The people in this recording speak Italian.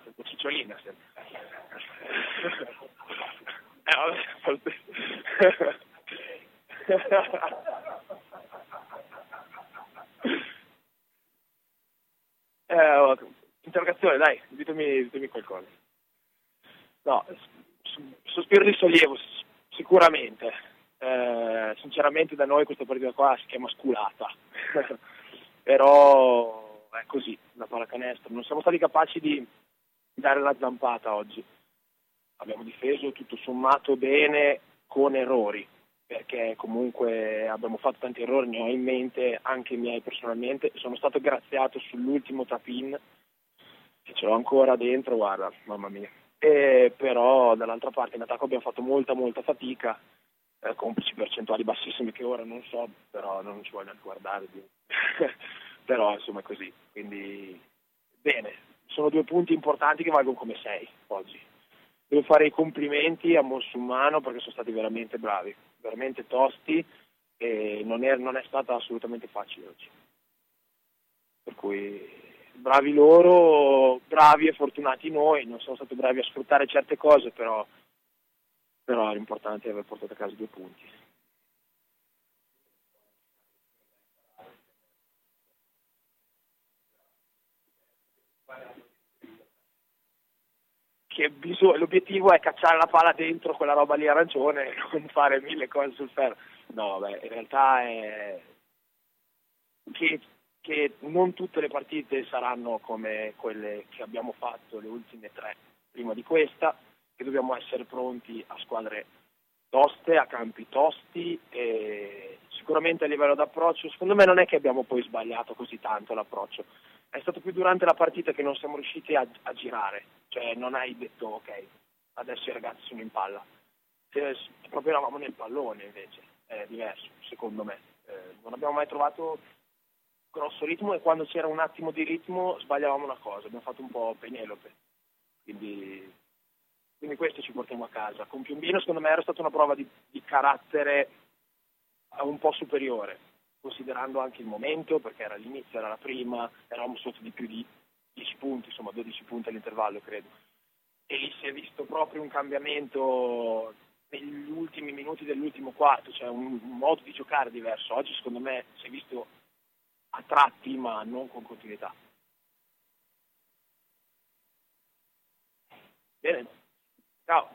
Cicciolina sempre. Interrogazione, dai, ditemi qualcosa. No, sospiro di sollievo, sicuramente. Sinceramente da noi questa partita qua si chiama sculata. Però è così, la pallacanestro. Non siamo stati capaci di dare la zampata oggi. Abbiamo difeso tutto sommato bene con errori, perché comunque abbiamo fatto tanti errori, ne ho in mente anche i miei personalmente. Sono stato graziato sull'ultimo tap-in, che ce l'ho ancora dentro, guarda, mamma mia. Però dall'altra parte in attacco abbiamo fatto molta fatica, complici percentuali bassissime che ora non so, però non ci voglio neanche guardare. Però insomma è così, quindi bene, sono 2 punti importanti che valgono come 6 oggi. Devo fare i complimenti a Monsummano perché sono stati veramente bravi, veramente tosti, e non è stata assolutamente facile oggi. Per cui bravi loro, bravi e fortunati noi, non siamo stati bravi a sfruttare certe cose, però l'importante è aver portato a casa 2 punti. L'obiettivo è cacciare la palla dentro quella roba lì arancione e non fare 1000 cose sul ferro. No, beh, in realtà è che non tutte le partite saranno come quelle che abbiamo fatto le ultime 3 prima di questa, che dobbiamo essere pronti a squadre toste, a campi tosti, e sicuramente a livello d'approccio secondo me non è che abbiamo poi sbagliato così tanto l'approccio, è stato più durante la partita che non siamo riusciti a girare, cioè non hai detto ok, adesso i ragazzi sono in palla, se proprio eravamo nel pallone invece, è diverso secondo me, non abbiamo mai trovato grosso ritmo, e quando c'era un attimo di ritmo sbagliavamo una cosa, abbiamo fatto un po' Penelope, quindi questo ci portiamo a casa. Con Piombino secondo me era stata una prova di carattere un po' superiore, considerando anche il momento, perché era l'inizio, era la prima, eravamo sotto di più di 10 punti, insomma 12 punti all'intervallo credo, e lì si è visto proprio un cambiamento negli ultimi minuti dell'ultimo quarto, cioè un modo di giocare diverso. Oggi secondo me si è visto a tratti ma non con continuità. Bene, ciao.